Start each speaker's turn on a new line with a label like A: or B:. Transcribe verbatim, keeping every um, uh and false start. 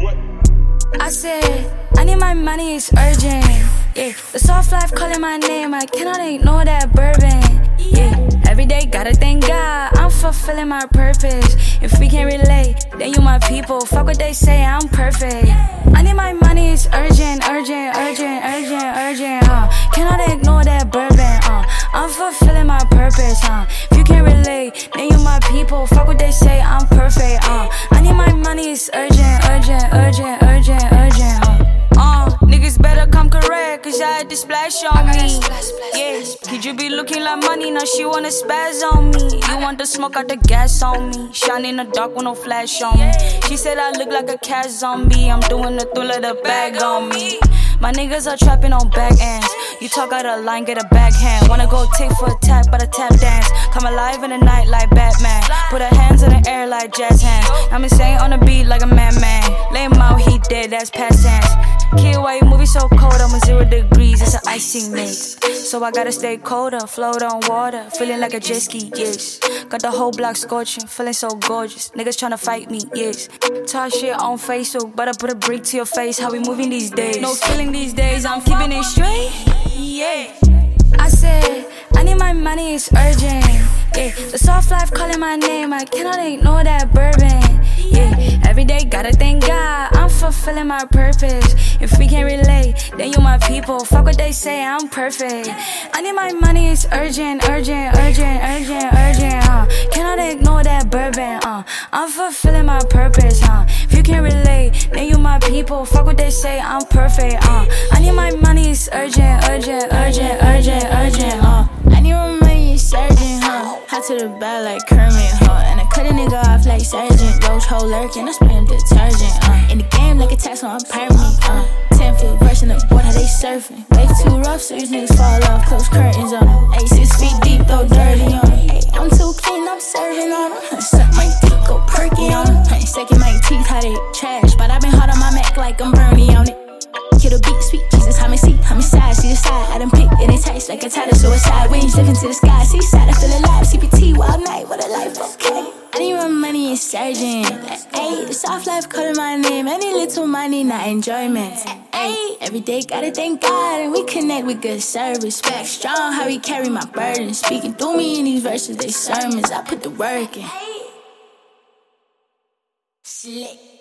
A: I said, I need my money, it's urgent. Yeah, the soft life calling my name, I cannot ignore that bourbon. Yeah, every day gotta thank God, I'm fulfilling my purpose. If we can't relate, then you my people. Fuck what they say, I'm perfect. I need my money, it's urgent, urgent, urgent, urgent, urgent. Uh, cannot ignore that bourbon. Uh, I'm fulfilling my purpose. Uh, if you can't relate, then you my people. Fuck what they say, I'm perfect. Uh, I need my money, it's urgent, urgent, urgent, urgent, urgent. Uh. Uh, niggas better come correct, cause I had this splash on me. Yeah, could you be looking like money, now she wanna spaz on me. You want the smoke out the gas on me, shine in the dark with no flash on me. She said I look like a cat zombie, I'm doing the thrill of the bag on me. My niggas are trapping on back ends. You talk out of line, get a backhand. Wanna go take for a tap, but a tap dance. Come alive in the night like Batman. Put her hands in the air like jazz hands. I'm insane on the beat like a madman. Lay him out, he dead, that's past tense. Kid, why you moving so cold? I'm a zero degrees, it's an icing mix. So I gotta stay colder, float on water, feeling like a jet ski, yes. Got the whole block scorching, feeling so gorgeous. Niggas tryna fight me, yes. Talk shit on Facebook, but I put a brick to your face. How we moving these days? No feeling these days, I'm keeping it straight, yeah. I said, I need my money, it's urgent. Yeah, the soft life calling my name, I cannot ignore that bourbon. Yeah, every day gotta thank God, I'm fulfilling my purpose. If we can't relate, then you my people. Fuck what they say, I'm perfect. I need my money, it's urgent, urgent, urgent, urgent, urgent. Uh, cannot ignore that bourbon. Uh, I'm fulfilling my purpose. Uh, if you can't relate, then you my people. Fuck what they say, I'm perfect. Uh, I need my money, it's urgent, urgent, urgent, urgent, urgent. Uh,
B: I need my money, it's urgent, huh? Hot to the bed like Kermit, huh? And I cut a nigga off like Sergeant. Roach hole lurking, I spray him detergent, uh. In the game like a tax on a permit, uh. Ten foot version of board, how they surfing. Wave too rough, so these niggas fall off. Close curtains on them. Ayy, six feet deep, throw dirty on them. Ayy, I'm too clean, I'm serving on them. Suck my dick, go perky on them. Ayy, second my teeth, how they trash. But I been hard on my Mac like I'm Bernie on it. Kill the beat, sweet Jesus, how me see, how me side, see the side. I done pick and it tastes like a title suicide. Wings lifting to the sky, seaside, I feel alive. C P T, wild night, what a life, okay. I need my money, it's urgent. Ayy, the soft life calling my name. Any little money, not enjoyment. Ayy, every day gotta thank God, and we connect with good service. Back strong, how we carry my burden. Speaking through me in these verses, they sermons. I put the work in. Slick.